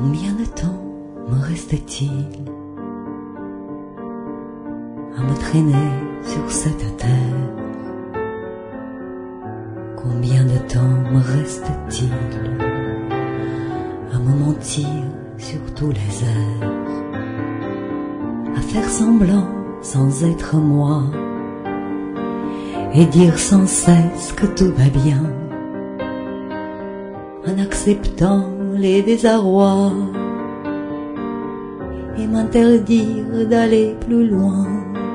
Combien de temps me restait-il à me traîner sur cette terre? Combien de temps me reste-t-il à me mentir sur tous les airs, à faire semblant sans être moi et dire sans cesse que tout va bien, en acceptant les désarrois et m'interdire d'aller plus loin.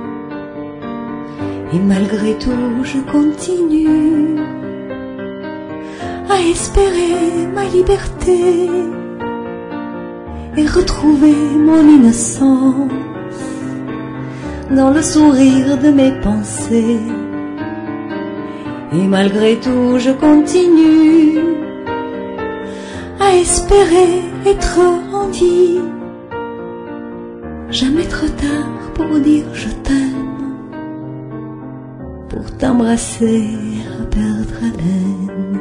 Et malgré tout je continue à espérer ma liberté et retrouver mon innocence dans le sourire de mes pensées. Et malgré tout je continue à espérer être en vie. Jamais trop tard pour dire je t'aime, pour t'embrasser à perdre haleine.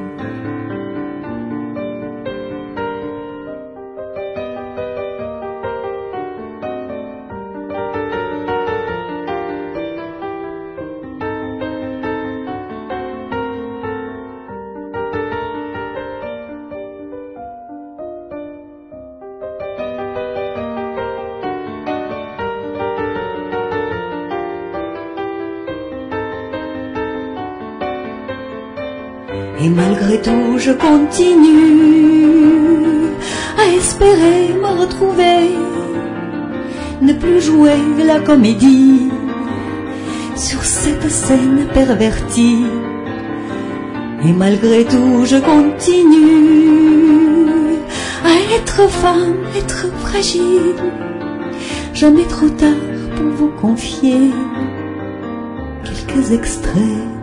Et malgré tout je continue à espérer me retrouver, ne plus jouer la comédie sur cette scène pervertie. Et malgré tout je continue à être femme, être fragile. Jamais trop tard pour vous confier quelques extraits